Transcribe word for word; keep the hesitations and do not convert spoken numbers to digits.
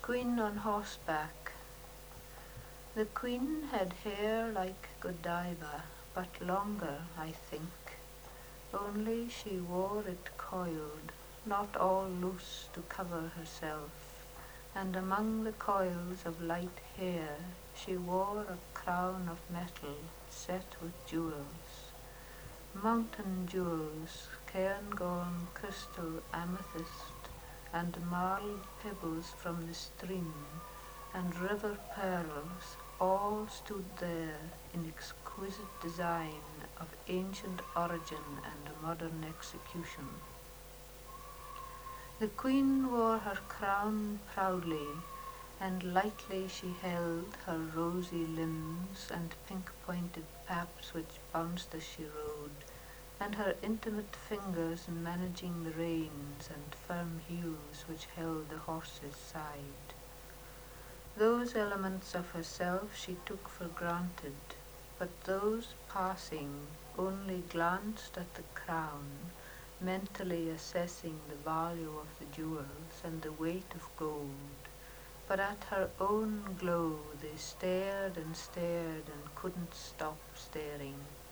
Queen on Horseback. The Queen had hair like Godiva, but longer, I think, only she wore it coiled, not all loose to cover herself, and among the coils of light hair she wore a crown of metal set with jewels, mountain jewels, cairngorm crystal amethyst, and marled pebbles from the stream, and river pearls, all stood there in exquisite design of ancient origin and modern execution. The Queen wore her crown proudly, and lightly she held her rosy limbs and pink-pointed paps which bounced as she rode, and her intimate fingers managing the reins and firm heels which held the horse's side. Those elements of herself she took for granted, but those passing only glanced at the crown, mentally assessing the value of the jewels and the weight of gold, but at her own glow they stared and stared and couldn't stop staring.